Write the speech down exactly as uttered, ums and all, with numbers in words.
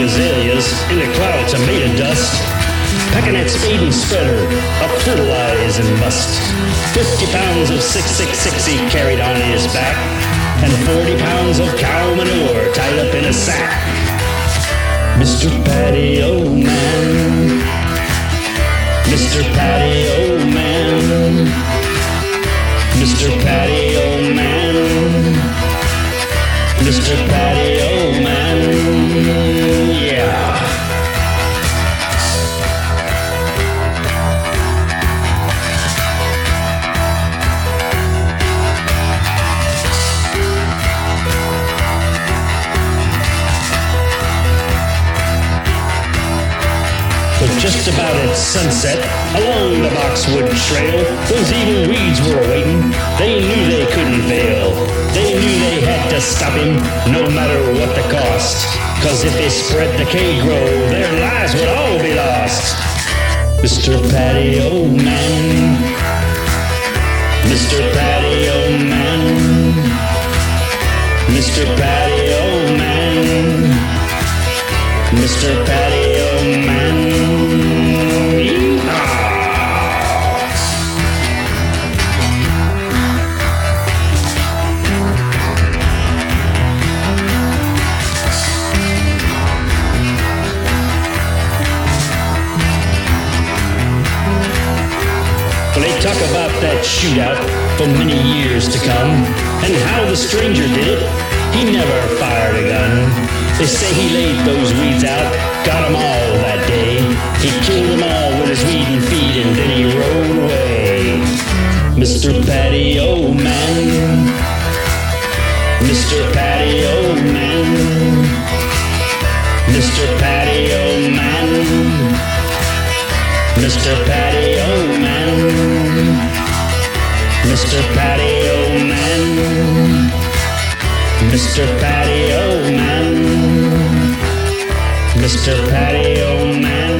azaleas in a cloud of tomato dust. Packing that spade and spreader up fertilize and bust. Fifty pounds of six six six he carried on his back, and forty pounds of cow manure tied up in a sack. Mister Paddy, oh man, Mister Paddy, oh man, Mister Paddy, oh man, Mister Paddy, oh man, yeah. But just about at sunset, along the Boxwood Trail, those evil weeds were waiting. They knew they couldn't fail. They knew they had to stop him, no matter what the cost. Cause if they spread the K-Grow, their lives would all be lost. Mister Paddy, oh man, Mister Paddy, oh man, Mister Paddy, oh man, Mister Paddy, oh man. Well, they talk about that shootout for many years to come, and how the stranger did it. He never fired a gun. They say he laid those weeds out, got them all that day. He killed them all with his weed and feed, and then he rode away. Mister Paddy, oh man, Mister Paddy, oh man, Mister Paddy, oh man, Mister Paddy, oh man, Mister Paddy, oh man, Mister Paddy, oh man, Mister Paddy, oh man.